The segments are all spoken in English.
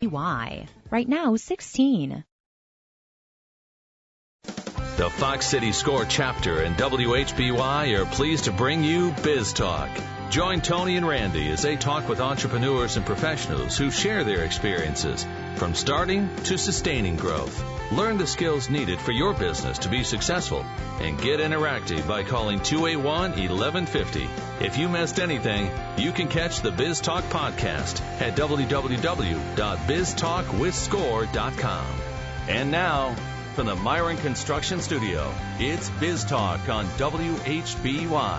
Why? Right now, 16. The Fox City Score chapter and WHBY are pleased to bring you Biz Talk. Join Tony and Randy as they talk with entrepreneurs and professionals who share their experiences from starting to sustaining growth. Learn the skills needed for your business to be successful and get interactive by calling 281-1150. If you missed anything, you can catch the Biz Talk podcast at www.biztalkwithscore.com. And now, from the Myron Construction Studio, it's Biz Talk on WHBY.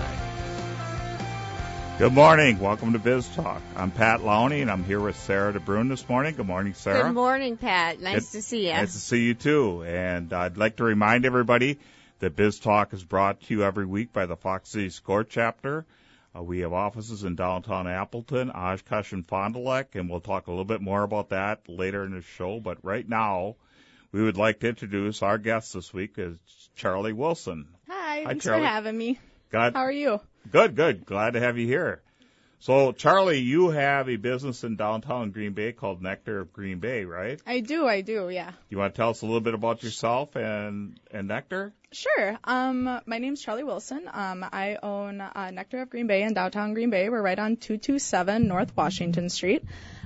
Good morning. Welcome to Biz Talk. I'm Pat Lowney, and I'm here with Sarah DeBrun this morning. Good morning, Sarah. Good morning, Pat. Nice to see you. Nice to see you, too. And I'd like to remind everybody that Biz Talk is brought to you every week by the Fox City Score chapter. We have offices in downtown Appleton, Oshkosh, and Fond du Lac, and we'll talk a little bit more about that later in the show. But right now, we would like to introduce our guest this week is Charlie Wilson. Hi, thanks Charlie. for having me. How are you? Good. Glad to have you here. So, Charlie, you have a business in downtown Green Bay called Nectar of Green Bay, right? I do, yeah. You want to tell us a little bit about yourself and Nectar? Sure. My name's Charlie Wilson. I own Nectar of Green Bay in downtown Green Bay. We're right on 227 North Washington Street.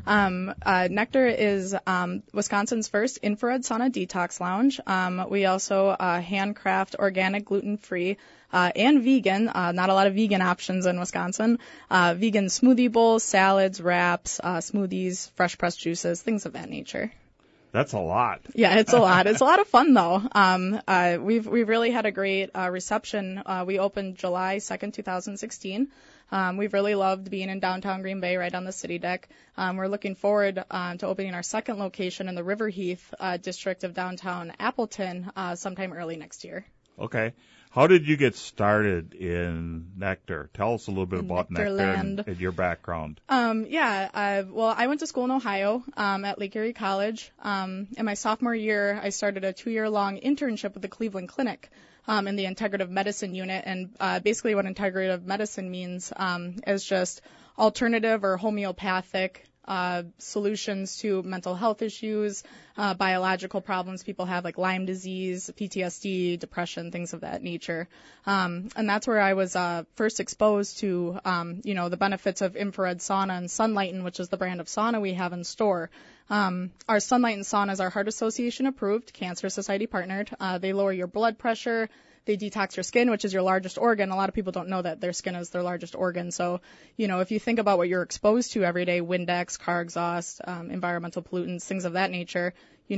Nectar is Wisconsin's first infrared sauna detox lounge. We also handcraft organic, gluten-free, and vegan, not a lot of vegan options in Wisconsin, vegan smoothie bowls, salads, wraps, smoothies, fresh pressed juices, things of that nature. That's a lot. Yeah, it's a lot. It's a lot of fun, though. We've really had a great reception. We opened July 2nd, 2016. We've really loved being in downtown Green Bay, right on the city deck. We're looking forward to opening our second location in the Riverheath district of downtown Appleton sometime early next year. Okay. How did you get started in Nectar? Tell us a little bit about Nectar and your background. Well, I went to school in Ohio at Lake Erie College. In my sophomore year, I started a 2-year-long internship with the Cleveland Clinic in the integrative medicine unit. And basically what integrative medicine means is just alternative or homeopathic solutions to mental health issues, biological problems people have like Lyme disease, PTSD, depression, things of that nature. And that's where I was first exposed to, the benefits of infrared sauna and Sunlighten, which is the brand of sauna we have in store. Our Sunlighten sauna is our Heart Association approved, Cancer Society partnered. They lower your blood pressure. They detox your skin, which is your largest organ. A lot of people don't know that their skin is their largest organ. So, if you think about what you're exposed to every day, Windex, car exhaust, environmental pollutants, things of that nature,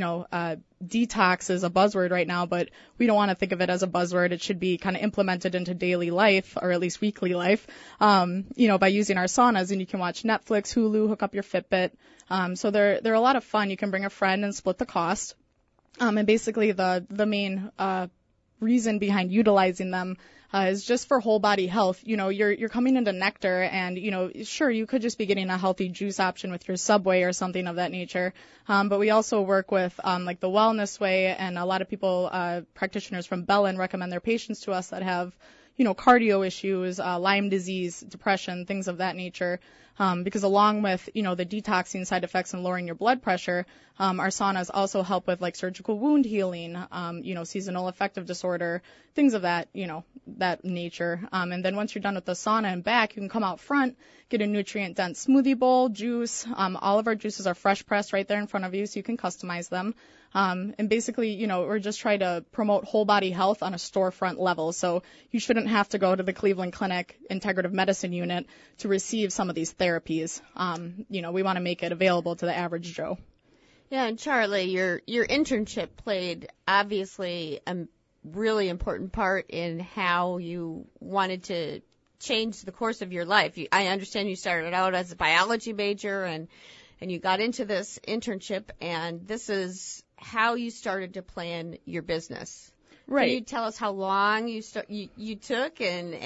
detox is a buzzword right now, but we don't want to think of it as a buzzword. It should be kind of implemented into daily life, or at least weekly life, by using our saunas. And you can watch Netflix, Hulu, hook up your Fitbit. So they're a lot of fun. You can bring a friend and split the cost. And basically the main reason behind utilizing them is just for whole body health. You're coming into Nectar and, sure, you could just be getting a healthy juice option with your Subway or something of that nature. But we also work with like the Wellness Way, and a lot of people, practitioners from Bellin, recommend their patients to us that have, cardio issues, Lyme disease, depression, things of that nature. Because along with, the detoxing side effects and lowering your blood pressure, our saunas also help with like surgical wound healing, seasonal affective disorder, things of that, that nature. And then once you're done with the sauna and back, you can come out front, get a nutrient-dense smoothie bowl, juice. All of our juices are fresh pressed right there in front of you, so you can customize them. And basically, we're just trying to promote whole body health on a storefront level. So you shouldn't have to go to the Cleveland Clinic integrative medicine unit to receive some of these therapies. We want to make it available to the average Joe. Yeah, and Charlie, your internship played obviously a really important part in how you wanted to change the course of your life. I understand you started out as a biology major and you got into this internship, and this is how you started to plan your business. Right. Can you tell us how long you took and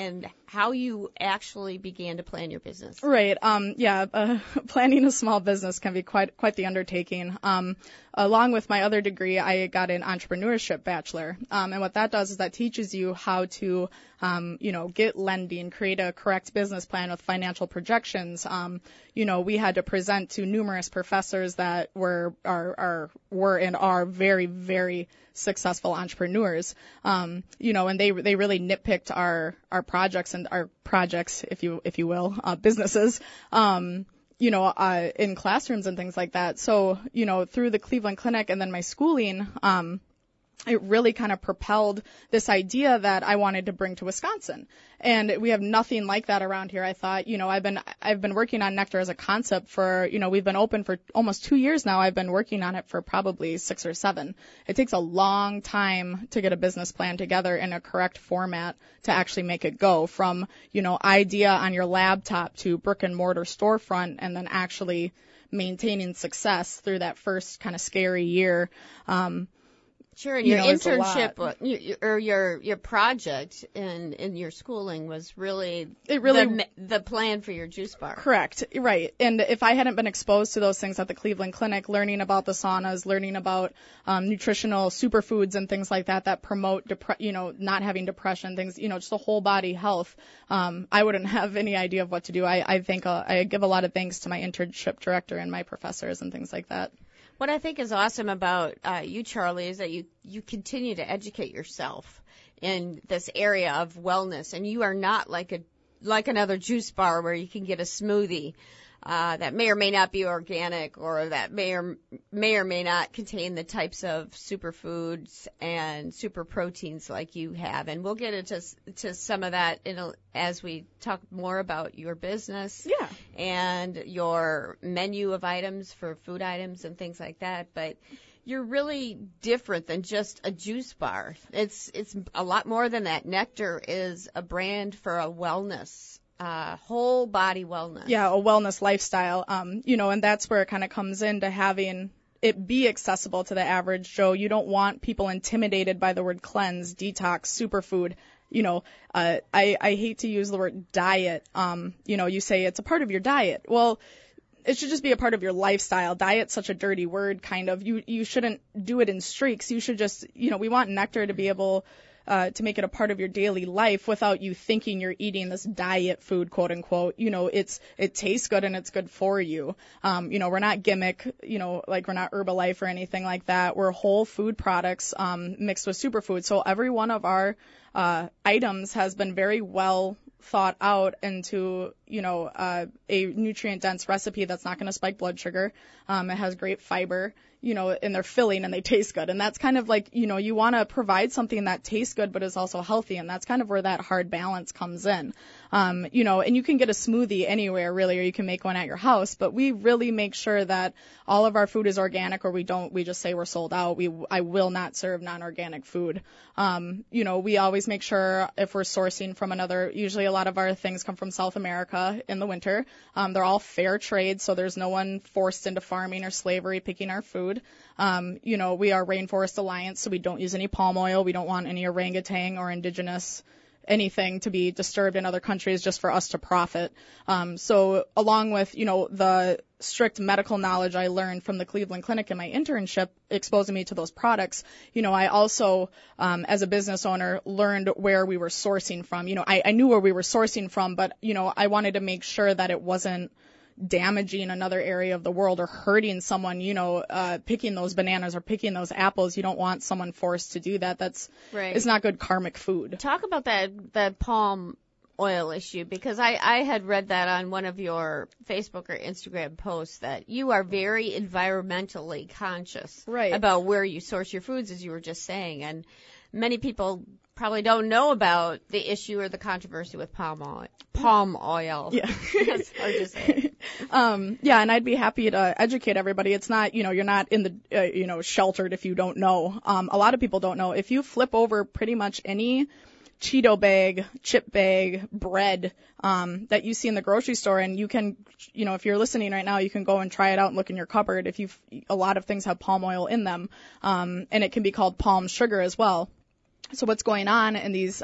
how you actually began to plan your business. Right. Planning a small business can be quite the undertaking. Along with my other degree, I got an entrepreneurship bachelor. And what that does is that teaches you how to, get lending, create a correct business plan with financial projections. We had to present to numerous professors that were and are very, very successful entrepreneurs. And they really nitpicked our projects and our projects, if you will, businesses. In classrooms and things like that. So, through the Cleveland Clinic and then my schooling, it really kind of propelled this idea that I wanted to bring to Wisconsin. And we have nothing like that around here. I thought, I've been working on Nectar as a concept for, we've been open for almost 2 years now. I've been working on it for probably 6 or 7. It takes a long time to get a business plan together in a correct format to actually make it go from, idea on your laptop to brick and mortar storefront and then actually maintaining success through that first kind of scary year. Sure, and your internship or your project in your schooling was really the plan for your juice bar. Correct, right. And if I hadn't been exposed to those things at the Cleveland Clinic, learning about the saunas, learning about nutritional superfoods and things like that promote not having depression, things, just the whole body health, I wouldn't have any idea of what to do. I think I give a lot of thanks to my internship director and my professors and things like that. What I think is awesome about you, Charlie, is that you continue to educate yourself in this area of wellness, and you are not like another juice bar where you can get a smoothie that may or may not be organic, or that may or may not contain the types of superfoods and super proteins like you have. And we'll get into some of that as we talk more about your business and your menu of items for food items and things like that. But you're really different than just a juice bar. It's a lot more than that. Nectar is a brand for a wellness, whole body wellness. Yeah, a wellness lifestyle. And that's where it kind of comes into having it be accessible to the average Joe. You don't want people intimidated by the word cleanse, detox, superfood. I hate to use the word diet. You say it's a part of your diet. Well, it should just be a part of your lifestyle. Diet's such a dirty word, kind of. You shouldn't do it in streaks. You should just, we want Nectar to be able to make it a part of your daily life without you thinking you're eating this diet food, quote unquote. It tastes good and it's good for you. We're not gimmick, like we're not Herbalife or anything like that. We're whole food products, mixed with superfood. So every one of our, items has been very well thought out into, a nutrient dense recipe that's not going to spike blood sugar. It has great fiber, and they're filling and they taste good. And that's kind of like, you want to provide something that tastes good but is also healthy. And that's kind of where that hard balance comes in. And you can get a smoothie anywhere really, or you can make one at your house, but we really make sure that all of our food is organic, or we just say we're sold out. I will not serve non-organic food. We always make sure if we're sourcing from usually a lot of our things come from South America in the winter. They're all fair trade, so there's no one forced into farming or slavery picking our food. We are Rainforest Alliance, so we don't use any palm oil. We don't want any orangutan or indigenous anything to be disturbed in other countries just for us to profit. So along with, the strict medical knowledge I learned from the Cleveland Clinic in my internship, exposing me to those products, I also, as a business owner, learned where we were sourcing from. I knew where we were sourcing from, but, I wanted to make sure that it wasn't damaging another area of the world or hurting someone, picking those bananas or picking those apples. You don't want someone forced to do that. That's right. It's not good karmic food. Talk about that palm oil issue, because I had read that on one of your Facebook or Instagram posts that you are very environmentally conscious about where you source your foods, as you were just saying. And many people probably don't know about the issue or the controversy with palm oil. Yeah. That's hard to say. And I'd be happy to educate everybody. It's not, you're not in the, sheltered if you don't know. A lot of people don't know. If you flip over pretty much any Cheeto bag, chip bag, bread, that you see in the grocery store, and you can, if you're listening right now, you can go and try it out and look in your cupboard. A lot of things have palm oil in them. And it can be called palm sugar as well. So what's going on in these,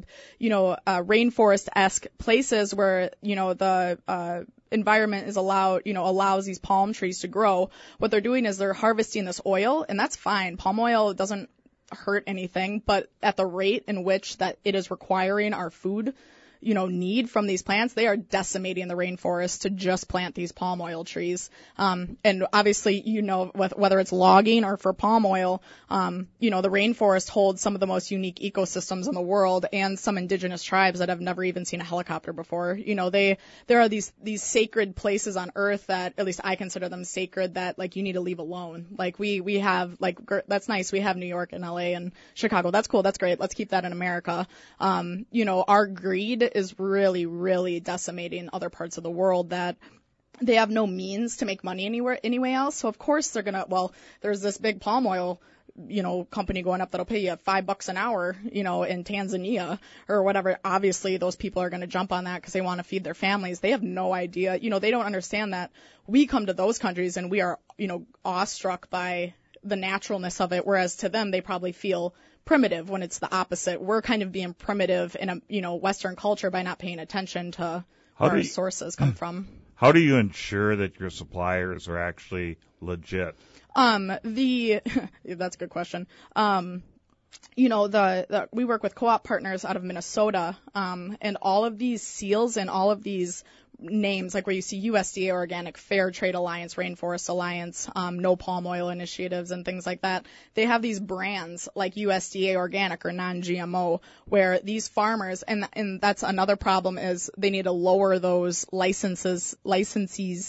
rainforest-esque places where, the environment is allows these palm trees to grow. What they're doing is they're harvesting this oil, and that's fine. Palm oil doesn't hurt anything, but at the rate in which that it is requiring our food, need from these plants, they are decimating the rainforest to just plant these palm oil trees. And obviously, whether it's logging or for palm oil, the rainforest holds some of the most unique ecosystems in the world and some indigenous tribes that have never even seen a helicopter before. There are these sacred places on earth that, at least I consider them sacred, that you need to leave alone. We have, that's nice. We have New York and LA and Chicago. That's cool. That's great. Let's keep that in America. Our greed is really, really decimating other parts of the world that they have no means to make money anyway else. So of course they're there's this big palm oil, company going up that'll pay you $5 an hour, in Tanzania or whatever. Obviously those people are going to jump on that because they want to feed their families. They have no idea, they don't understand that we come to those countries and we are, awestruck by the naturalness of it. Whereas to them, they probably feel primitive when it's the opposite. We're kind of being primitive in a, Western culture by not paying attention to where our sources come from. How do you ensure that your suppliers are actually legit? That's a good question. We work with co-op partners out of Minnesota, and all of these seals and all of these names, like where you see USDA Organic, Fair Trade Alliance, Rainforest Alliance, No Palm Oil Initiatives, and things like that. They have these brands like USDA Organic or non-GMO, where these farmers, and that's another problem, is they need to lower those licensees'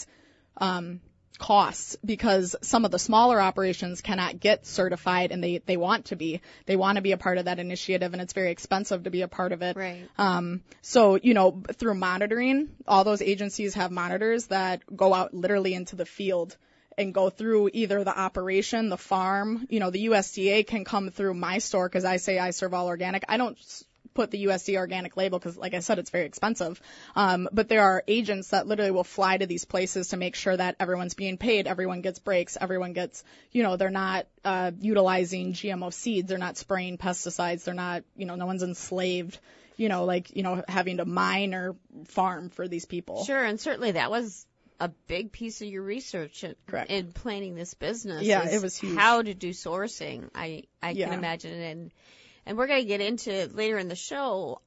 costs, because some of the smaller operations cannot get certified, and they want to be a part of that initiative, and it's very expensive to be a part of it. Right. So, through monitoring, all those agencies have monitors that go out literally into the field and go through either the operation, the farm. The USDA can come through my store because I say I serve all organic. I don't put the USDA organic label because, like I said, it's very expensive. But there are agents that literally will fly to these places to make sure that everyone's being paid, everyone gets breaks, everyone gets, they're not utilizing GMO seeds, they're not spraying pesticides, they're not, no one's enslaved, having to mine or farm for these people. Sure, and certainly that was a big piece of your research in planning this business. Yeah, it was huge. How to do sourcing, I can imagine. And we're going to get into later in the show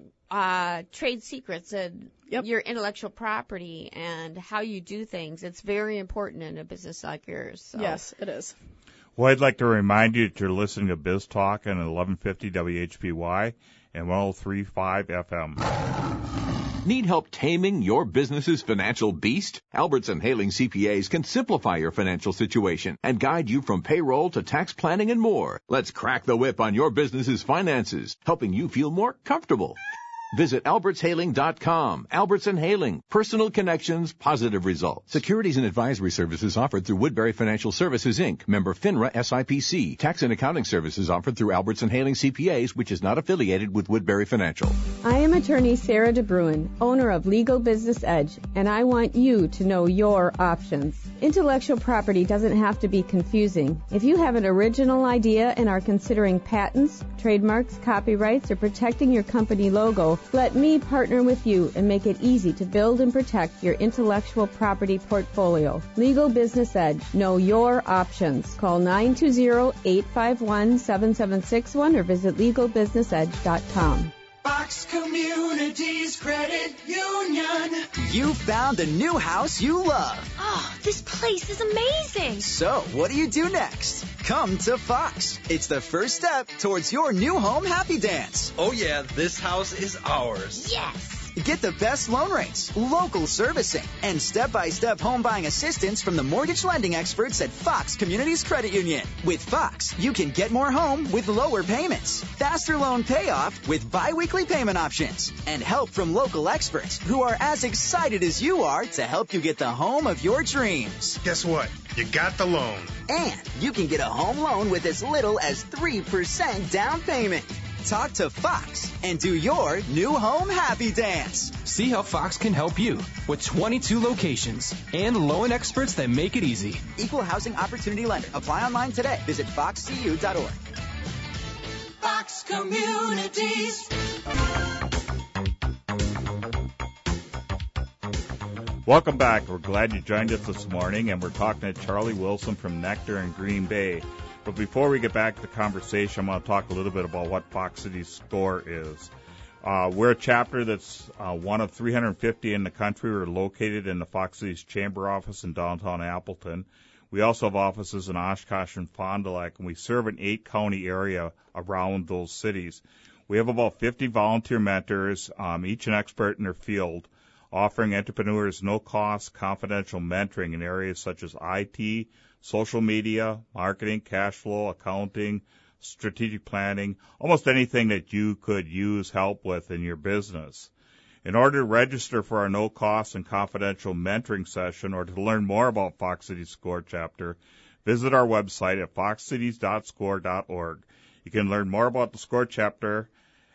trade secrets and your intellectual property and how you do things. It's very important in a business like yours. So. Yes, it is. Well, I'd like to remind you that you're listening to Biz Talk on 1150 WHPY and 103.5 FM. Need help taming your business's financial beast? Albertson Haling CPAs can simplify your financial situation and guide you from payroll to tax planning and more. Let's crack the whip on your business's finances, helping you feel more comfortable. Visit albertshaling.com. Albertson Haling. Personal connections, positive results. Securities and advisory services offered through Woodbury Financial Services, Inc., member FINRA SIPC. Tax and accounting services offered through Albertson Haling CPAs, which is not affiliated with Woodbury Financial. I am attorney Sarah DeBruin, owner of Legal Business Edge, and I want you to know your options. Intellectual property doesn't have to be confusing. If you have an original idea and are considering patents, trademarks, copyrights, or protecting your company logo, let me partner with you and make it easy to build and protect your intellectual property portfolio. Legal Business Edge. Know your options. Call 920-851-7761 or visit legalbusinessedge.com. Fox Communities Credit Union. You found the new house you love. Oh, this place is amazing. So, what do you do next? Come to Fox. It's the first step towards your new home happy dance. Oh yeah, this house is ours. Yes. Get the best loan rates, local servicing, and step-by-step home buying assistance from the mortgage lending experts at Fox Communities Credit Union. With Fox, you can get more home with lower payments, faster loan payoff with bi-weekly payment options, and help from local experts who are as excited as you are to help you get the home of your dreams. Guess what? You got the loan. And you can get a home loan with as little as 3% down payment. Talk to Fox and do your new home happy dance. See how Fox can help you with 22 locations and loan experts that make it easy. Equal housing opportunity lender. Apply online today. Visit foxcu.org. Fox Communities. Welcome back. We're glad you joined us this morning, and we're talking to Charlie Wilson from Nectar in Green Bay. But before we get back to the conversation, I'm going to talk a little bit about what Fox City SCORE is. We're a chapter that's one of 350 in the country. We're located in the Fox Cities Chamber office in downtown Appleton. We also have offices in Oshkosh and Fond du Lac, and we serve an 8-county area around those cities. We have about 50 volunteer mentors, each an expert in their field, offering entrepreneurs no-cost, confidential mentoring in areas such as IT, social media, marketing, cash flow, accounting, strategic planning, almost anything that you could use help with in your business. In order to register for our no-cost and confidential mentoring session or to learn more about Fox City SCORE chapter, visit our website at foxcities.score.org. You can learn more about the SCORE chapter,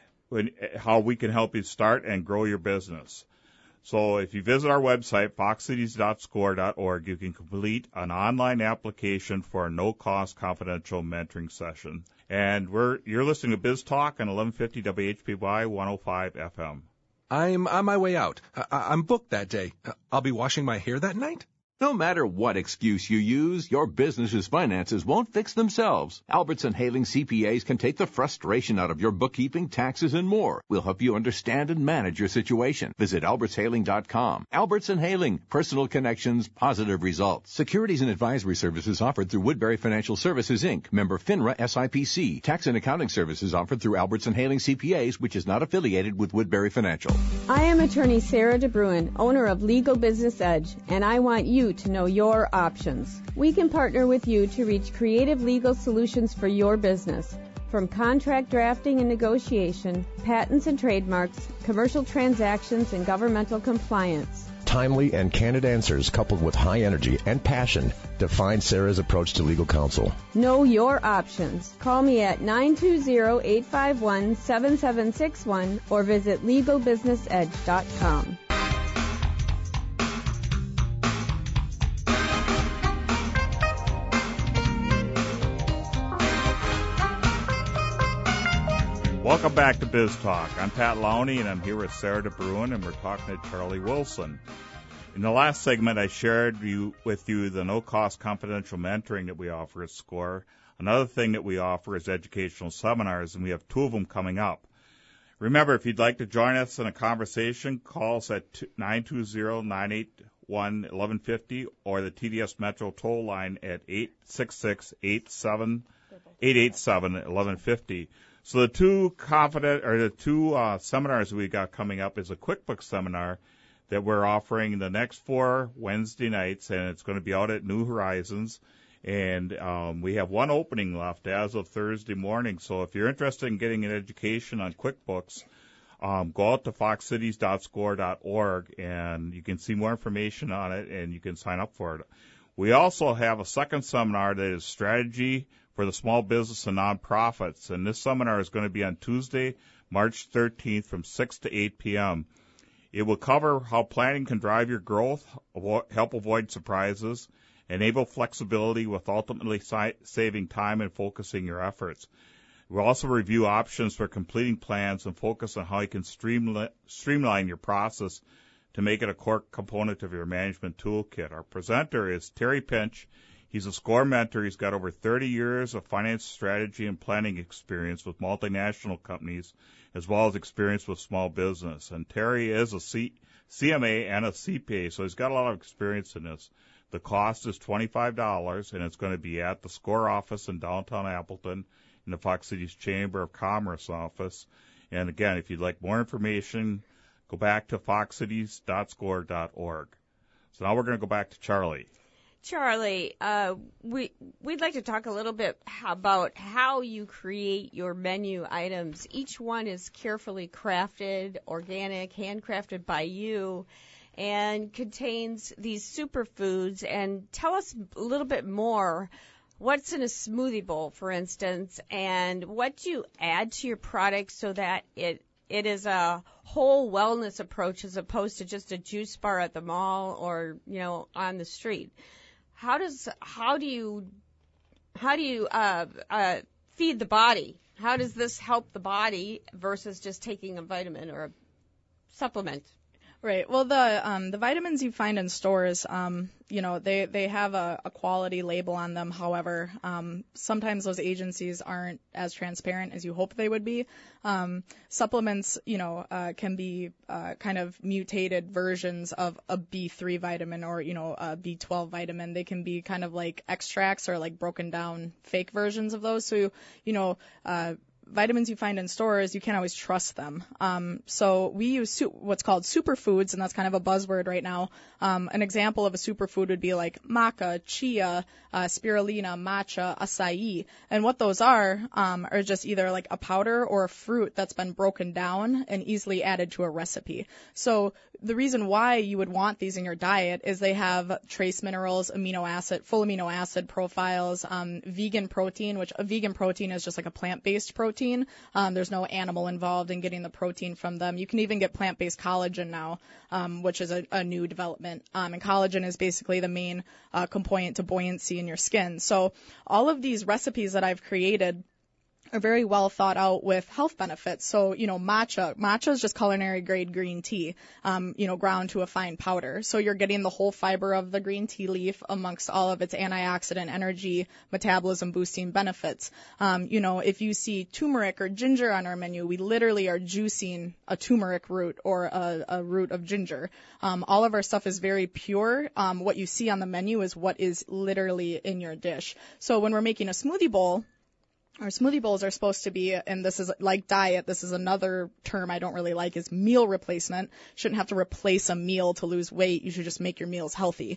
how we can help you start and grow your business. So if you visit our website, foxcities.score.org, you can complete an online application for a no-cost confidential mentoring session. And you're listening to Biz Talk on 1150 WHPY 105 FM. I'm on my way out. I'm booked that day. I'll be washing my hair that night? No matter what excuse you use, your business's finances won't fix themselves. Albertson Haling CPAs can take the frustration out of your bookkeeping, taxes, and more. We'll help you understand and manage your situation. Visit albertshaling.com. Albertson Haling, personal connections, positive results. Securities and advisory services offered through Woodbury Financial Services, Inc., member FINRA SIPC. Tax and accounting services offered through Albertson Haling CPAs, which is not affiliated with Woodbury Financial. I am attorney Sarah DeBruin, owner of Legal Business Edge, and I want you to know your options. We can partner with you to reach creative legal solutions for your business. From contract drafting and negotiation, patents and trademarks, commercial transactions, and governmental compliance. Timely and candid answers coupled with high energy and passion define Sarah's approach to legal counsel. Know your options. Call me at 920-851-7761 or visit legalbusinessedge.com. Welcome back to Biz Talk. I'm Pat Lowney, and I'm here with Sarah DeBruin, and we're talking to Charlie Wilson. In the last segment, I shared with you the no-cost confidential mentoring that we offer at SCORE. Another thing that we offer is educational seminars, and we have 2 of them coming up. Remember, if you'd like to join us in a conversation, call us at 920-981-1150 or the TDS Metro toll line at 866-887-1150. So the two seminars we got coming up is a QuickBooks seminar that we're offering the next 4 Wednesday nights, and it's going to be out at New Horizons. And we have 1 opening left as of Thursday morning. So if you're interested in getting an education on QuickBooks, go out to foxcities.score.org, and you can see more information on it, and you can sign up for it. We also have a second seminar that is strategy for the small business and nonprofits, and this seminar is going to be on Tuesday, March 13th from 6 to 8 p.m. It will cover how planning can drive your growth, help avoid surprises, enable flexibility with ultimately saving time and focusing your efforts. We'll also review options for completing plans and focus on how you can streamline your process to make it a core component of your management toolkit. Our presenter is Terry Pinch. He's a SCORE mentor. He's got over 30 years of finance strategy and planning experience with multinational companies, as well as experience with small business. And Terry is a CMA and a CPA, so he's got a lot of experience in this. The cost is $25, and it's going to be at the SCORE office in downtown Appleton in the Fox Cities Chamber of Commerce office. And again, if you'd like more information, go back to foxcities.score.org. So now we're going to go back to Charlie. Charlie, we'd like to talk a little bit about how you create your menu items. Each one is carefully crafted, organic, handcrafted by you, and contains these superfoods. And tell us a little bit more. What's in a smoothie bowl, for instance, and what do you add to your product so that it is a whole wellness approach as opposed to just a juice bar at the mall or, on the street? How do you feed the body How does this help the body versus just taking a vitamin or a supplement? Right. Well, the vitamins you find in stores, they have a quality label on them. However, sometimes those agencies aren't as transparent as you hope they would be. Supplements, can be kind of mutated versions of a B3 vitamin or, a B12 vitamin. They can be kind of like extracts or like broken down fake versions of those. So, vitamins you find in stores, you can't always trust them. So we use what's called superfoods, and that's kind of a buzzword right now. An example of a superfood would be like maca, chia, spirulina, matcha, acai. And what those are just either like a powder or a fruit that's been broken down and easily added to a recipe. So the reason why you would want these in your diet is they have trace minerals, full amino acid profiles, vegan protein, which a vegan protein is just like a plant-based protein. There's no animal involved in getting the protein from them. You can even get plant-based collagen now, which is a new development. And collagen is basically the main component to buoyancy in your skin. So all of these recipes that I've created are very well thought out with health benefits. So, matcha is just culinary grade green tea, ground to a fine powder. So you're getting the whole fiber of the green tea leaf amongst all of its antioxidant, energy, metabolism boosting benefits. If you see turmeric or ginger on our menu, we literally are juicing a turmeric root or a root of ginger. All of our stuff is very pure. What you see on the menu is what is literally in your dish. So when we're making a smoothie bowl, our smoothie bowls are supposed to be, and this is like diet, this is another term I don't really like, is meal replacement. Shouldn't have to replace a meal to lose weight. You should just make your meals healthy.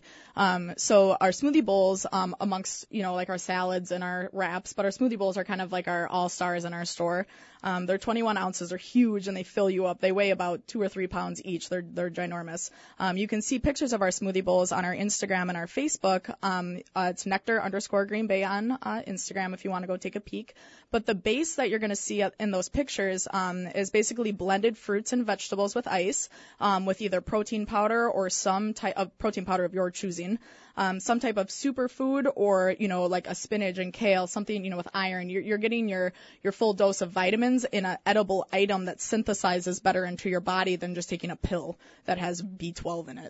So our smoothie bowls, amongst, like our salads and our wraps, but our smoothie bowls are kind of like our all-stars in our store. They're 21 ounces, they're huge, and they fill you up. They weigh about 2 or 3 pounds each. They're ginormous. You can see pictures of our smoothie bowls on our Instagram and our Facebook. It's Nectar_Green Bay on Instagram if you want to go take a peek. But the base that you're going to see in those pictures is basically blended fruits and vegetables with ice, with either protein powder or some type of protein powder of your choosing. Some type of superfood or, like a spinach and kale, something, with iron. You're getting your full dose of vitamins in an edible item that synthesizes better into your body than just taking a pill that has B12 in it.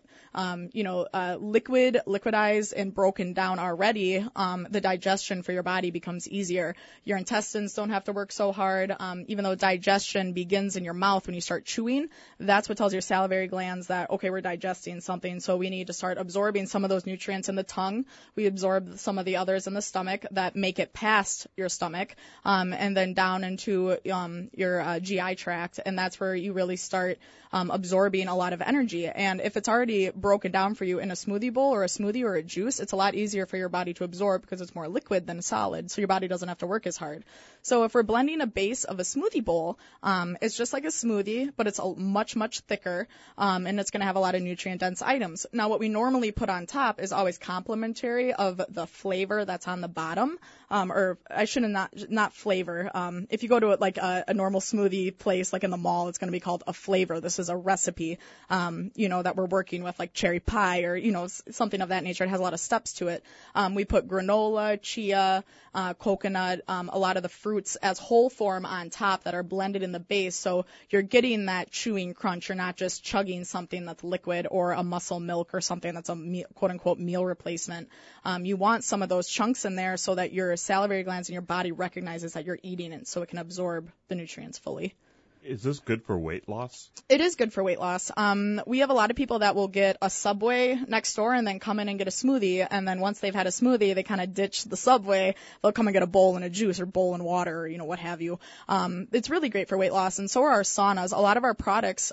Liquidized and broken down already, the digestion for your body becomes easier. Your intestines don't have to work so hard. Even though digestion begins in your mouth when you start chewing, that's what tells your salivary glands that, okay, we're digesting something, so we need to start absorbing some of those nutrients in the tongue. We absorb some of the others in the stomach that make it past your stomach, and then down into your GI tract, and that's where you really start absorbing a lot of energy. And if it's already broken down for you in a smoothie bowl or a smoothie or a juice, it's a lot easier for your body to absorb because it's more liquid than solid, so your body doesn't have to work as hard. So if we're blending a base of a smoothie bowl, it's just like a smoothie, but it's much, much thicker, and it's going to have a lot of nutrient-dense items. Now, what we normally put on top is always complementary of the flavor that's on the bottom, or I shouldn't not flavor. If you go to a normal smoothie place, like in the mall, it's going to be called a flavor. This is a recipe, that we're working with, like cherry pie or, something of that nature. It has a lot of steps to it. We put granola, chia, coconut, a lot of the fruits as whole form on top that are blended in the base. So you're getting that chewing crunch. You're not just chugging something that's liquid or a muscle milk or something that's a quote unquote meal replacement. You want some of those chunks in there so that your salivary glands in your body recognizes that you're eating it so it can absorb the nutrients fully. Is this good for weight loss? It is good for weight loss. We have a lot of people that will get a Subway next door and then come in and get a smoothie. And then once they've had a smoothie, they kind of ditch the Subway. They'll come and get a bowl and a juice or bowl and water or, what have you. It's really great for weight loss. And so are our saunas. A lot of our products,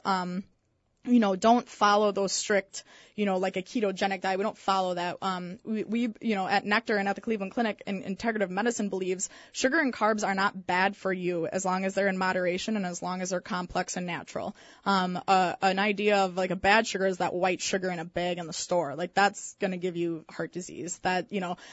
don't follow those strict, like a ketogenic diet. We don't follow that. We at Nectar and at the Cleveland Clinic and Integrative Medicine believes sugar and carbs are not bad for you as long as they're in moderation and as long as they're complex and natural. An idea of like a bad sugar is that white sugar in a bag in the store. Like that's going to give you heart disease. That,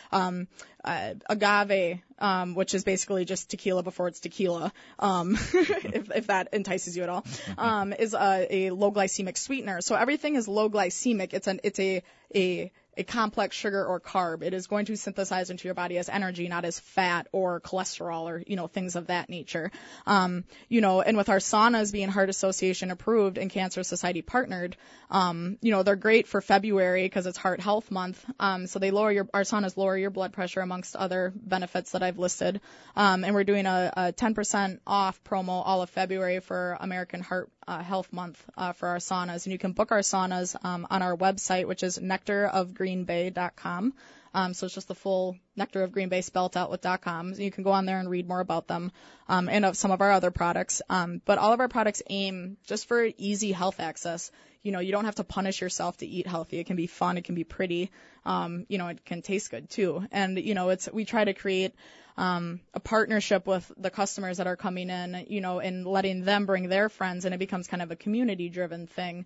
agave, which is basically just tequila before it's tequila, if that entices you at all, is a low glycemic sweetener. So everything is low glycemic. It's a a complex sugar or carb. It is going to synthesize into your body as energy, not as fat or cholesterol or, things of that nature. And with our saunas being Heart Association approved and Cancer Society partnered, they're great for February because it's Heart Health Month. So our saunas lower your blood pressure amongst other benefits that I've listed. And we're doing a 10% off promo all of February for American Heart Health Month for our saunas. And you can book our saunas on our website, which is nectarofgreenbay.com. So it's just the full Nectar of Green Bay spelt out with .com. So you can go on there and read more about them and of some of our other products. But all of our products aim just for easy health access. You don't have to punish yourself to eat healthy. It can be fun. It can be pretty. It can taste good too. And, we try to create a partnership with the customers that are coming in, and letting them bring their friends, and it becomes kind of a community-driven thing.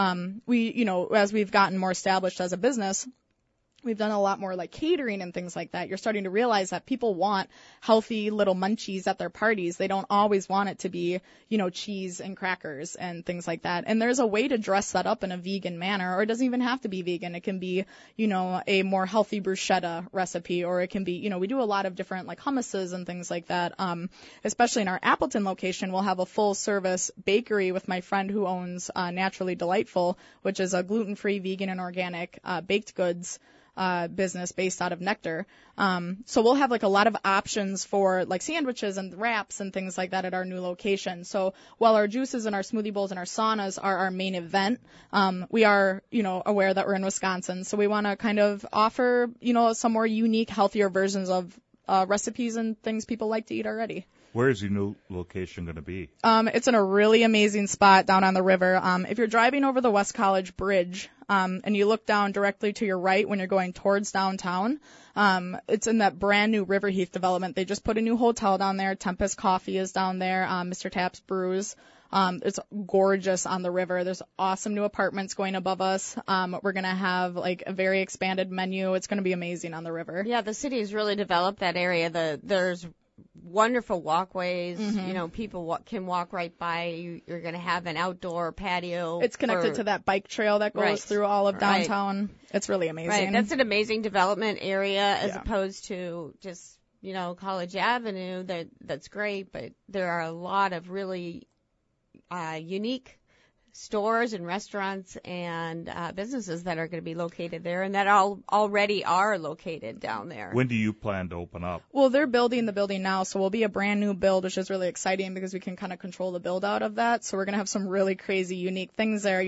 As we've gotten more established as a business, we've done a lot more like catering and things like that. You're starting to realize that people want healthy little munchies at their parties. They don't always want it to be, cheese and crackers and things like that. And there's a way to dress that up in a vegan manner, or it doesn't even have to be vegan. It can be, a more healthy bruschetta recipe, or it can be, we do a lot of different like hummuses and things like that. Especially in our Appleton location, we'll have a full service bakery with my friend who owns Naturally Delightful, which is a gluten-free, vegan and organic baked goods business based out of Nectar. So we'll have like a lot of options for like sandwiches and wraps and things like that at our new location. So while our juices and our smoothie bowls and our saunas are our main event, we are, aware that we're in Wisconsin. So we want to kind of offer, some more unique, healthier versions of recipes and things people like to eat already. Where is your new location going to be? It's in a really amazing spot down on the river. If you're driving over the West College Bridge, and you look down directly to your right when you're going towards downtown, it's in that brand new Riverheath development. They just put a new hotel down there. Tempest Coffee is down there. Mr. Taps Brews. It's gorgeous on the river. There's awesome new apartments going above us. We're going to have like a very expanded menu. It's going to be amazing on the river. Yeah, the city has really developed that area. There's wonderful walkways. Mm-hmm. People can walk right by. You're going to have an outdoor patio. It's connected to that bike trail that goes through all of downtown. Right. It's really amazing. Right. That's an amazing development area as opposed to just, College Avenue. That's great, but there are a lot of really unique stores and restaurants and businesses that are going to be located there, and that already are located down there. When do you plan to open up? Well, they're building the building now, so we'll be a brand new build, which is really exciting because we can kind of control the build out of that. So we're going to have some really crazy, unique things there.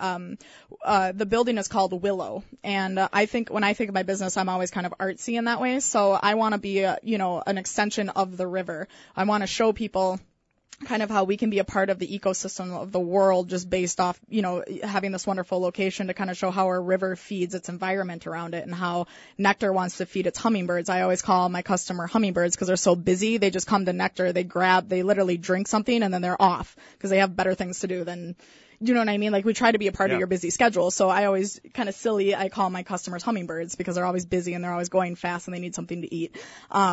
The building is called Willow, and when I think of my business, I'm always kind of artsy in that way. So I want to be an extension of the river. I want to show people kind of how we can be a part of the ecosystem of the world just based off, having this wonderful location to kind of show how our river feeds its environment around it and how Nectar wants to feed its hummingbirds. I always call my customer hummingbirds because they're so busy. They just come to Nectar, they literally drink something and then they're off because they have better things to do than, you know what I mean? Like we try to be a part of your busy schedule. So I always kind of silly, I call my customers hummingbirds because they're always busy and they're always going fast and they need something to eat.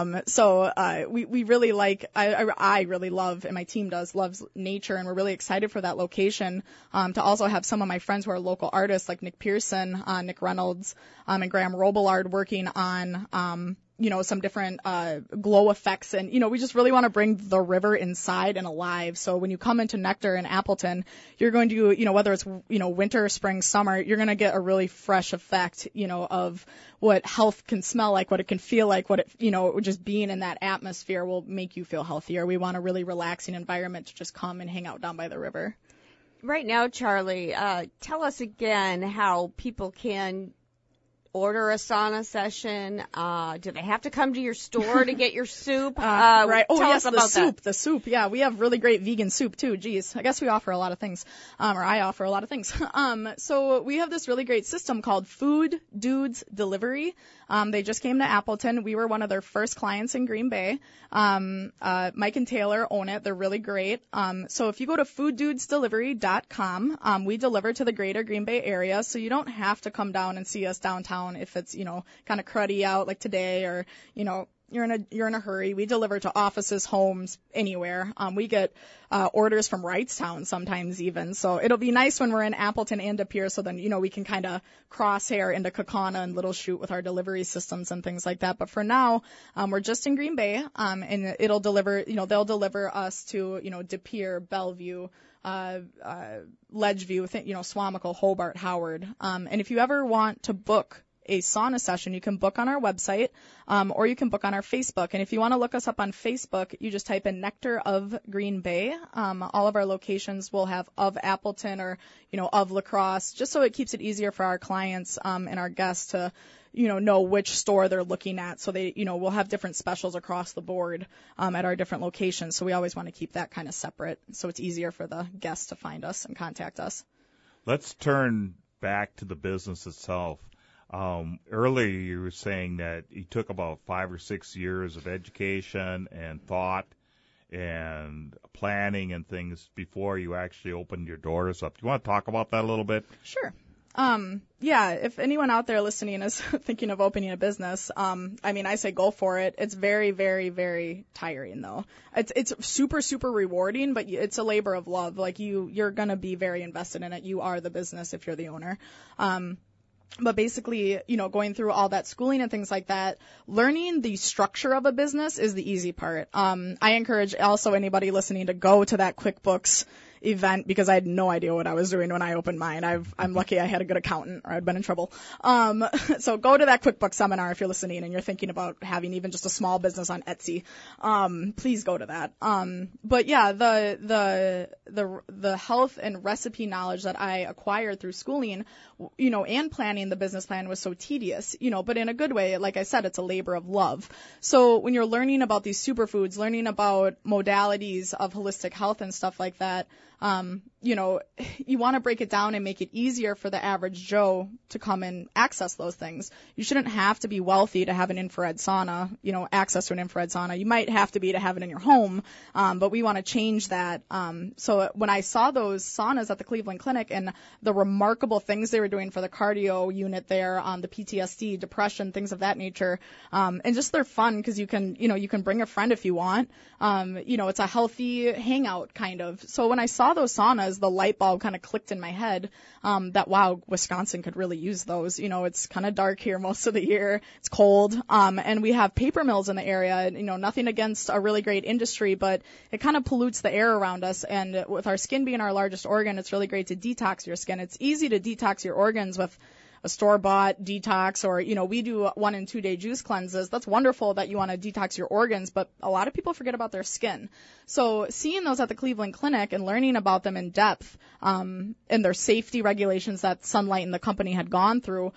We really I really love, and my team loves nature, and we're really excited for that location. To also have some of my friends who are local artists like Nick Pearson, Nick Reynolds, and Graham Robillard working on, some different glow effects. And, we just really want to bring the river inside and alive. So when you come into Nectar in Appleton, you're going to, whether it's, winter, spring, summer, you're going to get a really fresh effect, of what health can smell like, what it can feel like, what it, just being in that atmosphere will make you feel healthier. We want a really relaxing environment to just come and hang out down by the river. Right now, Charlie, tell us again how people can order a sauna session. Do they have to come to your store to get your soup? Right. Oh, tell yes, us about the soup. Yeah, we have really great vegan soup too. Geez, I guess we offer a lot of things, or I offer a lot of things. So we have this really great system called Food Dudes Delivery. They just came to Appleton. We were one of their first clients in Green Bay. Mike and Taylor own it. They're really great. So if you go to fooddudesdelivery.com, we deliver to the greater Green Bay area, so you don't have to come down and see us downtown if it's, kind of cruddy out like today, or, you're in a hurry. We deliver to offices, homes, anywhere. We get orders from Wrightstown sometimes even. So it'll be nice when we're in Appleton and De Pere, so then, we can kind of crosshair into Kaukauna and Little Chute with our delivery systems and things like that. But for now, we're just in Green Bay, and it'll deliver, they'll deliver us to, De Pere, Bellevue, Ledgeview, Swamico, Hobart, Howard. And if you ever want to book a sauna session, you can book on our website, or you can book on our Facebook. And if you want to look us up on Facebook, you just type in Nectar of Green Bay. All of our locations will have of Appleton or, of La Crosse, just so it keeps it easier for our clients, and our guests to, know which store they're looking at. So they, we'll have different specials across the board, at our different locations. So we always want to keep that kind of separate so it's easier for the guests to find us and contact us. Let's turn back to the business itself. Earlier you were saying that it took about 5 or 6 years of education and thought and planning and things before you actually opened your doors up. Do you want to talk about that a little bit? Sure. If anyone out there listening is thinking of opening a business, I say go for it. It's very, very, very tiring though. It's super, super rewarding, but it's a labor of love. Like you're going to be very invested in it. You are the business if you're the owner. But basically, going through all that schooling and things like that, learning the structure of a business is the easy part. I encourage also anybody listening to go to that QuickBooks event because I had no idea what I was doing when I opened mine. I'm lucky I had a good accountant or I'd been in trouble. So go to that QuickBooks seminar if you're listening and you're thinking about having even just a small business on Etsy. Please go to that. But yeah, the health and recipe knowledge that I acquired through schooling, and planning the business plan was so tedious, but in a good way. Like I said, it's a labor of love. So when you're learning about these superfoods, learning about modalities of holistic health and stuff like that, you want to break it down and make it easier for the average Joe to come and access those things. You shouldn't have to be wealthy to have an infrared sauna, access to an infrared sauna. You might have to be to have it in your home, but we want to change that. So when I saw those saunas at the Cleveland Clinic and the remarkable things they were doing for the cardio unit there, the PTSD, depression, things of that nature, and just they're fun because you can bring a friend if you want. It's a healthy hangout kind of. So when I saw those saunas, the light bulb kind of clicked in my head, that wow, Wisconsin could really use those. It's kind of dark here most of the year. It's cold. And we have paper mills in the area. Nothing against a really great industry, but it kind of pollutes the air around us. And with our skin being our largest organ, it's really great to detox your skin. It's easy to detox your organs with a store-bought detox, or, we do 1 and 2 day juice cleanses. That's wonderful that you want to detox your organs, but a lot of people forget about their skin. So seeing those at the Cleveland Clinic and learning about them in depth, and their safety regulations that Sunlight and the company had gone through,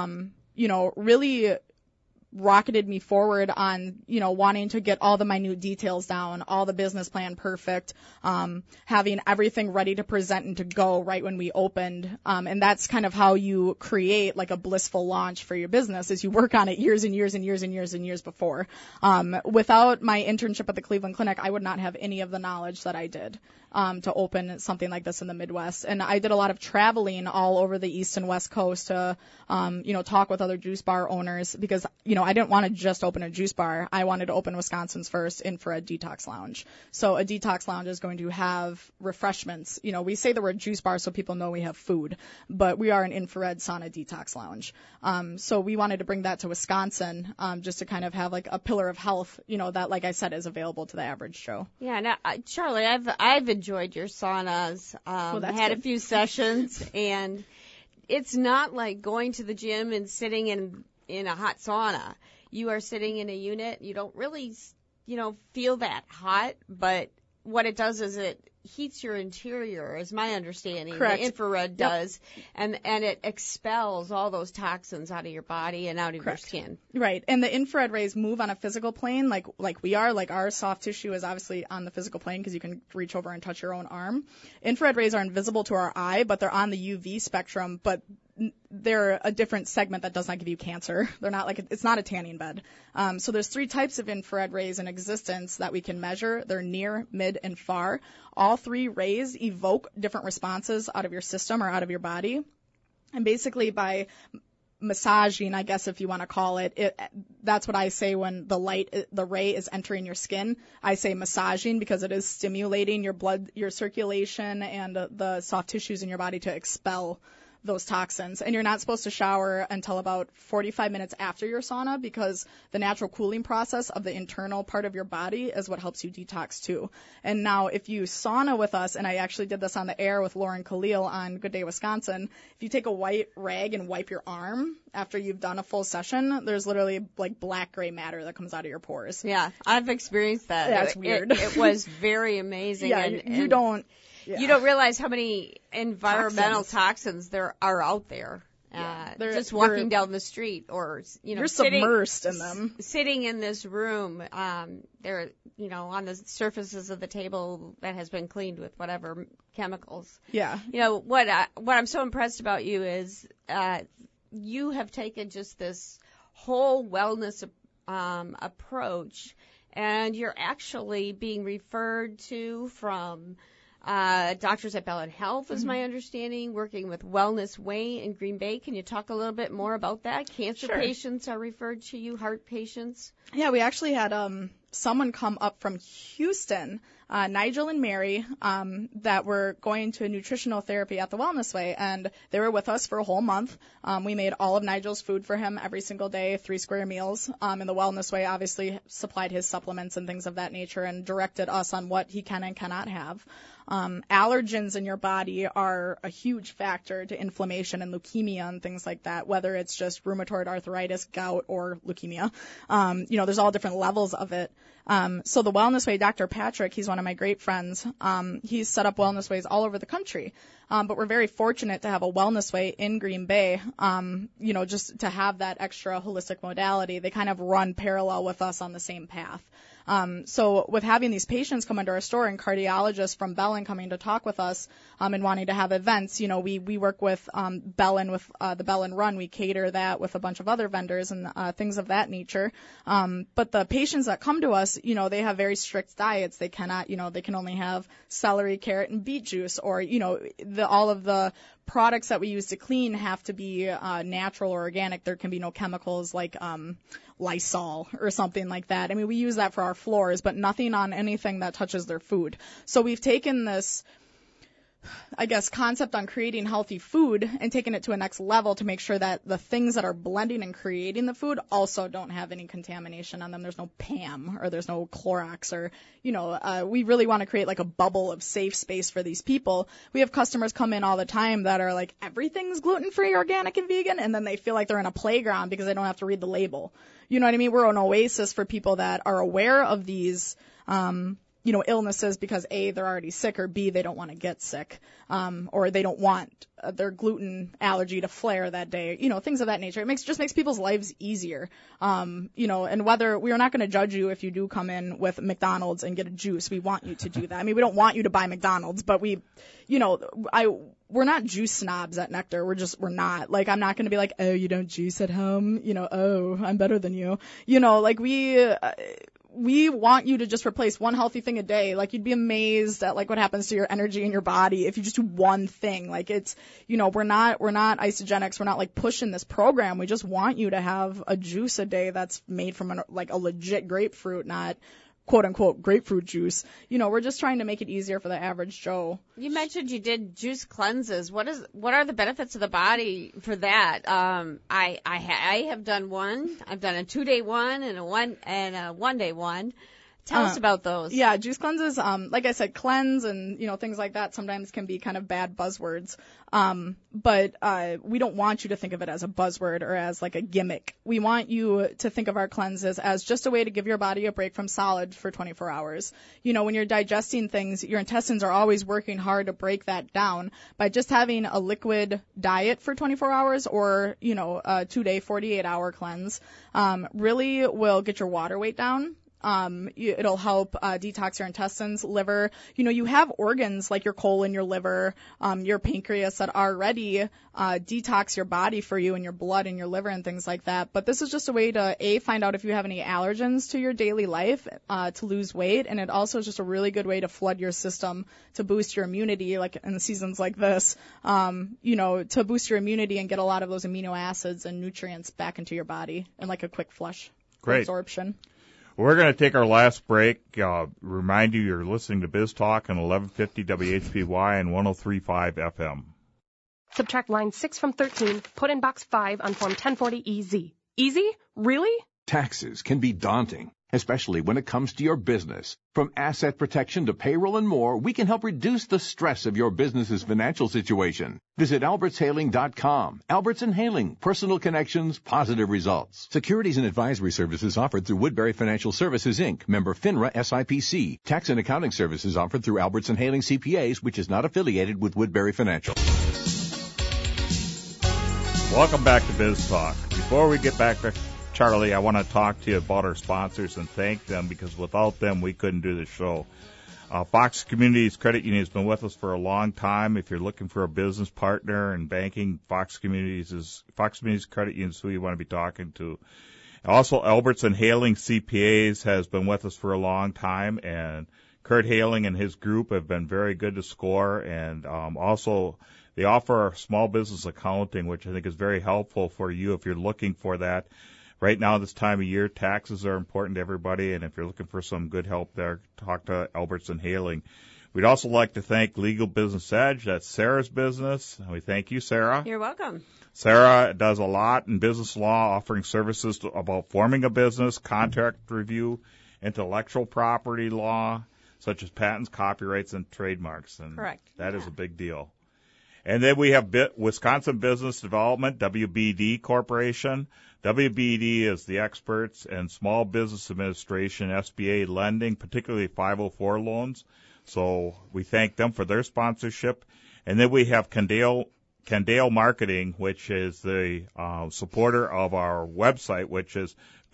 really rocketed me forward on, wanting to get all the minute details down, all the business plan perfect, having everything ready to present and to go right when we opened. And that's kind of how you create like a blissful launch for your business, is you work on it years and years and years and years and years before. Without my internship at the Cleveland Clinic, I would not have any of the knowledge that I did, to open something like this in the Midwest. And I did a lot of traveling all over the East and West Coast to, talk with other juice bar owners because, I didn't want to just open a juice bar. I wanted to open Wisconsin's first infrared detox lounge. So a detox lounge is going to have refreshments. We say the word juice bar so people know we have food, but we are an infrared sauna detox lounge. So we wanted to bring that to Wisconsin, just to kind of have like a pillar of health, that, like I said, is available to the average Joe. Yeah. Now, Charlie, I've enjoyed your saunas. Well, that's had good. a few sessions, and it's not like going to the gym and sitting in a hot sauna. You are sitting in a unit. You don't really, feel that hot, but what it does is it heats your interior, is my understanding. Correct. The infrared does, and it expels all those toxins out of your body and out of Correct. your skin. Right. And the infrared rays move on a physical plane like we are. Like our soft tissue is obviously on the physical plane because you can reach over and touch your own arm. Infrared rays are invisible to our eye, but they're on the UV spectrum, but they're a different segment that does not give you cancer. They're not it's not a tanning bed. So there's 3 types of infrared rays in existence that we can measure. They're near, mid, and far. All 3 rays evoke different responses out of your system or out of your body. And basically by massaging, I guess if you want to call it. That's what I say when the ray is entering your skin. I say massaging because it is stimulating your blood, your circulation, and the soft tissues in your body to expel those toxins. And you're not supposed to shower until about 45 minutes after your sauna because the natural cooling process of the internal part of your body is what helps you detox too. And now if you sauna with us, and I actually did this on the air with Lauren Khalil on Good Day Wisconsin, if you take a white rag and wipe your arm after you've done a full session, there's literally like black gray matter that comes out of your pores. Yeah, I've experienced that. Yeah, it's weird. It was very amazing. Yeah, and you don't... Yeah. You don't realize how many environmental toxins there are out there. Just walking down the street, or you're submersed in them. Sitting in this room, they're on the surfaces of the table that has been cleaned with whatever chemicals. Yeah. What I'm so impressed about you is you have taken just this whole wellness approach, and you're actually being referred to from doctors at Bellin Health, is my understanding, working with Wellness Way in Green Bay. Can you talk a little bit more about that? Cancer patients are referred to you, heart patients? Yeah, we actually had someone come up from Houston, Nigel and Mary, that were going to a nutritional therapy at the Wellness Way, and they were with us for a whole month. We made all of Nigel's food for him every single day, 3 square meals. And the Wellness Way obviously supplied his supplements and things of that nature and directed us on what he can and cannot have. Allergens in your body are a huge factor to inflammation and leukemia and things like that, whether it's just rheumatoid arthritis, gout, or leukemia. There's all different levels of it. So the Wellness Way, Dr. Patrick, he's one of my great friends. He's set up Wellness Ways all over the country. But we're very fortunate to have a Wellness Way in Green Bay, just to have that extra holistic modality. They kind of run parallel with us on the same path. So with having these patients come into our store and cardiologists from Bellin coming to talk with us, and wanting to have events, we work with, Bellin with, the Bellin Run. We cater that with a bunch of other vendors and, things of that nature. But the patients that come to us, they have very strict diets. They cannot, they can only have celery, carrot, and beet juice, or, all of the products that we use to clean have to be natural or organic. There can be no chemicals like Lysol or something like that. I mean, we use that for our floors, but nothing on anything that touches their food. So we've taken this, I guess, concept on creating healthy food and taken it to a next level to make sure that the things that are blending and creating the food also don't have any contamination on them. There's no PAM or there's no Clorox or, we really want to create like a bubble of safe space for these people. We have customers come in all the time that are like, everything's gluten-free, organic, and vegan, and then they feel like they're in a playground because they don't have to read the label. You know what I mean? We're an oasis for people that are aware of these, illnesses because A, they're already sick, or B, they don't want to get sick, or they don't want their gluten allergy to flare that day, things of that nature. It just makes people's lives easier. And whether we are not going to judge you if you do come in with McDonald's and get a juice. We want you to do that. I mean, we don't want you to buy McDonald's, but we're not juice snobs at Nectar. We're not. Like, I'm not going to be like, oh, you don't juice at home? Oh, I'm better than you. We want you to just replace one healthy thing a day. Like, you'd be amazed at, like, what happens to your energy in your body if you just do one thing. Like, it's, we're not Isogenics. We're not, like, pushing this program. We just want you to have a juice a day that's made from, a legit grapefruit, not quote-unquote grapefruit juice. We're just trying to make it easier for the average Joe. You mentioned you did juice cleanses. What are the benefits of the body for that? I have done one. I've done a 2-day one and a 1-day one. Tell us about those. Yeah, juice cleanses, like I said, cleanse and, things like that sometimes can be kind of bad buzzwords. But we don't want you to think of it as a buzzword or as like a gimmick. We want you to think of our cleanses as just a way to give your body a break from solids for 24 hours. When you're digesting things, your intestines are always working hard to break that down. By just having a liquid diet for 24 hours or, a 2-day, 48-hour cleanse, really will get your water weight down. It'll help detox your intestines, liver. You have organs like your colon, your liver, your pancreas that already detox your body for you and your blood and your liver and things like that. But this is just a way to, find out if you have any allergens to your daily life, to lose weight. And it also is just a really good way to flood your system to boost your immunity, like in seasons like this, to boost your immunity and get a lot of those amino acids and nutrients back into your body and like a quick flush. Great. Absorption. We're going to take our last break. Remind you you're listening to Biz Talk on 1150 WHBY and 103.5 FM. Subtract line 6 from 13. Put in box 5 on form 1040EZ. Easy? Really? Taxes can be daunting, especially when it comes to your business. From asset protection to payroll and more, we can help reduce the stress of your business's financial situation. Visit albertshailing.com. Alberts and Hailing, personal connections, positive results. Securities and advisory services offered through Woodbury Financial Services, Inc., member FINRA SIPC. Tax and accounting services offered through Alberts and Hailing CPAs, which is not affiliated with Woodbury Financial. Welcome back to Biz Talk. Before we get back to Charlie, I want to talk to you about our sponsors and thank them because without them, we couldn't do the show. Fox Communities Credit Union has been with us for a long time. If you're looking for a business partner in banking, Fox Communities Credit Union is who you want to be talking to. Also, Alberts and Hailing CPAs has been with us for a long time, and Kurt Hailing and his group have been very good to score. And also, they offer small business accounting, which I think is very helpful for you if you're looking for that. Right now, this time of year, taxes are important to everybody, and if you're looking for some good help there, talk to Alberts and Hailing. We'd also like to thank Legal Business Edge. That's Sarah's business. And we thank you, Sarah. You're welcome. Sarah does a lot in business law, offering services about forming a business, contract review, intellectual property law, such as patents, copyrights, and trademarks. And correct. That is a big deal. And then we have Wisconsin Business Development, WBD Corporation. WBD is the experts in small business administration, SBA lending, particularly 504 loans. So we thank them for their sponsorship. And then we have Candale Marketing, which is the supporter of our website, which is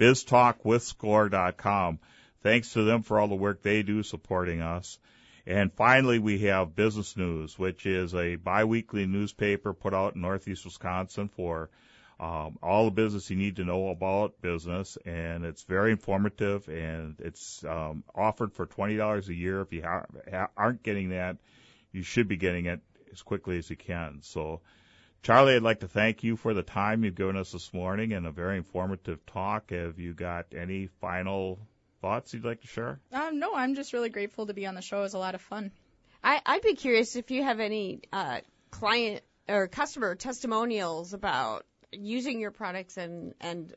biztalkwithscore.com. Thanks to them for all the work they do supporting us. And finally, we have Business News, which is a biweekly newspaper put out in Northeast Wisconsin for all the business you need to know about business, and it's very informative, and it's offered for $20 a year. If you aren't getting that, you should be getting it as quickly as you can. So, Charlie, I'd like to thank you for the time you've given us this morning and a very informative talk. Have you got any final thoughts you'd like to share? No, I'm just really grateful to be on the show. It was a lot of fun. I'd be curious if you have any client or customer testimonials about using your products and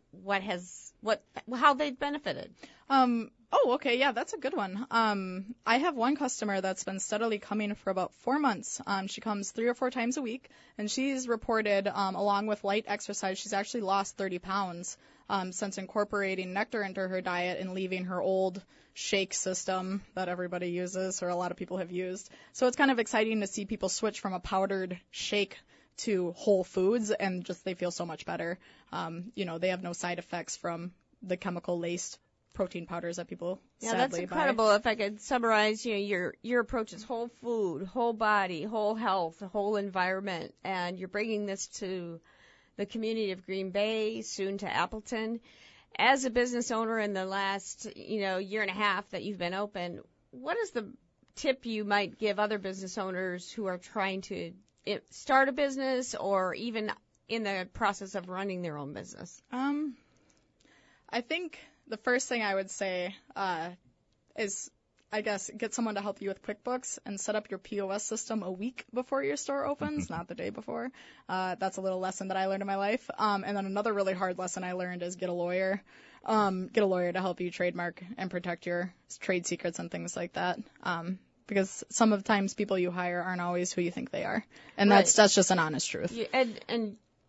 how they've benefited. Okay, yeah, that's a good one. I have one customer that's been steadily coming for about 4 months. She comes 3 or 4 times a week, and she's reported, along with light exercise, she's actually lost 30 pounds since incorporating nectar into her diet and leaving her old shake system that everybody uses, or a lot of people have used. So it's kind of exciting to see people switch from a powdered shake to whole foods, and just they feel so much better. They have no side effects from the chemical-laced protein powders that people sadly that's incredible. buy. If I could summarize, your approach is whole food, whole body, whole health, whole environment, and you're bringing this to the community of Green Bay, soon to Appleton. As a business owner in the last, year and a half that you've been open, what is the tip you might give other business owners who are trying to start a business or even in the process of running their own business? I think the first thing I would say is, I guess, get someone to help you with QuickBooks and set up your POS system a week before your store opens, not the day before. That's a little lesson that I learned in my life. And then another really hard lesson I learned is get a lawyer. Get a lawyer to help you trademark and protect your trade secrets and things like that. Because some of the times people you hire aren't always who you think they are. And that's just an honest truth. And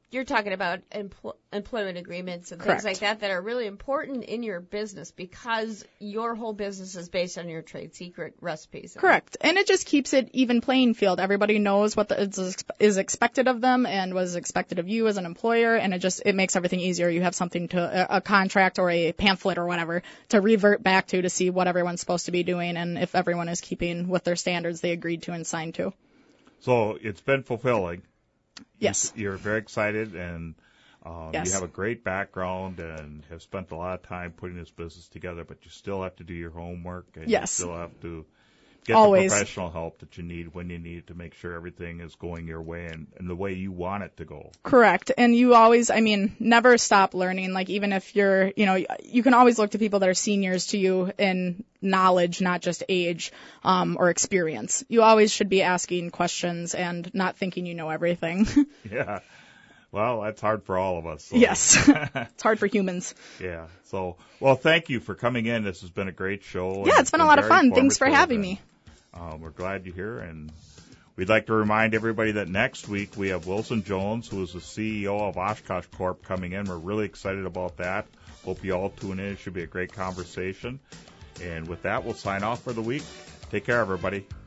You're talking about employment agreements and Correct. things like that are really important in your business because your whole business is based on your trade secret recipes. Correct. And it just keeps it even playing field. Everybody knows what is expected of them and what is expected of you as an employer, and it makes everything easier. You have something a contract or a pamphlet or whatever to revert back to see what everyone's supposed to be doing and if everyone is keeping with their standards they agreed to and signed to. So it's been fulfilling. Yes. You're very excited, and yes. You have a great background and have spent a lot of time putting this business together, but you still have to do your homework, and yes. you still have to get Always. the professional help that you need when you need to make sure everything is going your way and the way you want it to go. Correct. And you always, never stop learning. Like, even if you're, you can always look to people that are seniors to you in knowledge, not just age, or experience. You always should be asking questions and not thinking you know everything. Yeah. Well, that's hard for all of us. So. Yes. It's hard for humans. Yeah. So, well, thank you for coming in. This has been a great show. Yeah, it's been a lot of fun. Thanks for having me. We're glad you're here, and we'd like to remind everybody that next week we have Wilson Jones, who is the CEO of Oshkosh Corp, coming in. We're really excited about that. Hope you all tune in. It should be a great conversation. And with that, we'll sign off for the week. Take care, everybody.